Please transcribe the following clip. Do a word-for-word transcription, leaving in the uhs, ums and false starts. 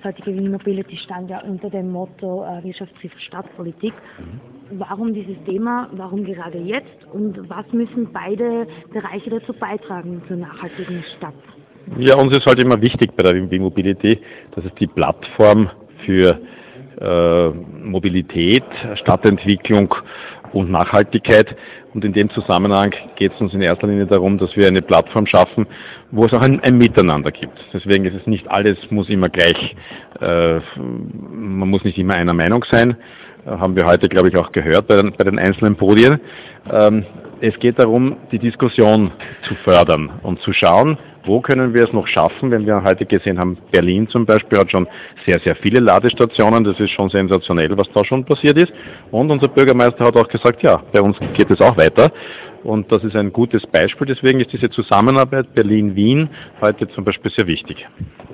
heutige Wien Mobility stand ja unter dem Motto äh, Wirtschaftsrief Stadtpolitik. Mhm. Warum dieses Thema, warum gerade jetzt und was müssen beide Bereiche dazu beitragen zur nachhaltigen Stadt? Ja, uns ist halt immer wichtig bei der Wien Mobility, dass es die Plattform für äh, Mobilität, Stadtentwicklung und Nachhaltigkeit. Und in dem Zusammenhang geht es uns in erster Linie darum, dass wir eine Plattform schaffen, wo es auch ein, ein Miteinander gibt. Deswegen ist es nicht alles, muss immer gleich, äh, man muss nicht immer einer Meinung sein. Äh, haben wir heute, glaube ich, auch gehört bei den, bei den einzelnen Podien. Ähm, es geht darum, die Diskussion zu fördern und zu schauen, wo können wir es noch schaffen, wenn wir heute gesehen haben, Berlin zum Beispiel hat schon sehr, sehr viele Ladestationen, das ist schon sensationell, was da schon passiert ist. Und unser Bürgermeister hat auch gesagt, ja, bei uns geht es auch weiter. Und das ist ein gutes Beispiel, deswegen ist diese Zusammenarbeit Berlin-Wien heute zum Beispiel sehr wichtig.